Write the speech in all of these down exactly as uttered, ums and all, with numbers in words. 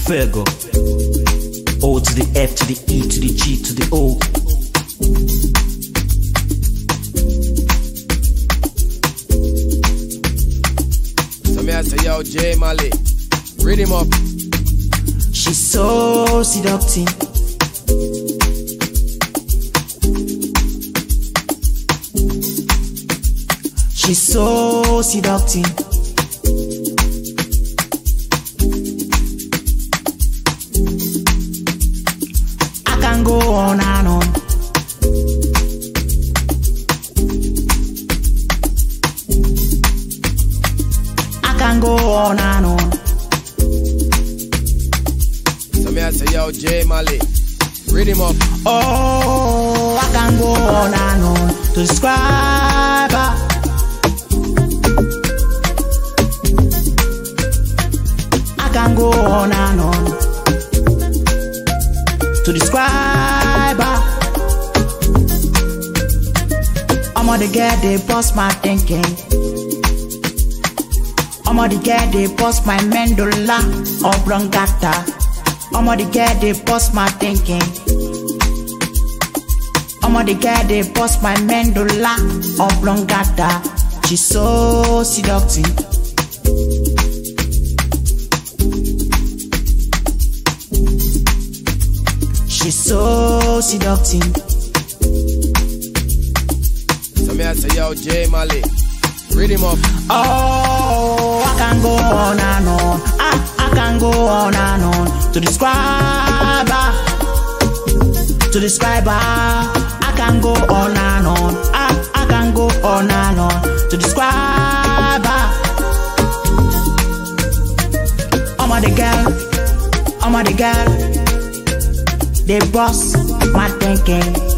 Fuego. O to the F to the E to the G to the O. So me I say, yo, J Mali, read him up. She's so seductive. She's so seductive. I can go on and on. I can go on and on. So me I say, yo, J Mali, read him up. Oh, I can go on and on to describe her. I can go on and on to describe her. I'm on the girl, they bust my thinking. I'm on the girl, they bust my medulla oblongata. I'm on the girl, they bust my thinking. I'm on the girl, they bust my medulla oblongata. She's so seductive. She's so seductive. So me I say, yo, J Mali, read him up. Oh, I can go on and on. I, I can go on and on to describe her. To describe her. I can go on and on. I, I can go on and on to describe her. I'm a the girl. I'm a the girl. They bust my thinking.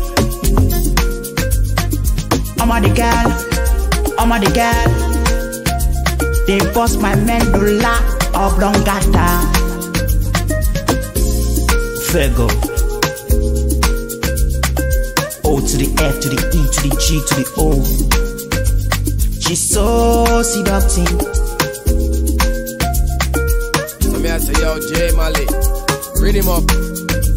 I'm a the girl. I'm a the girl. They bust my medulla oblongata. Fuego. O to the F to the E to the G to the O. She's so seductive. So me I say, yo, J Mali, read him up.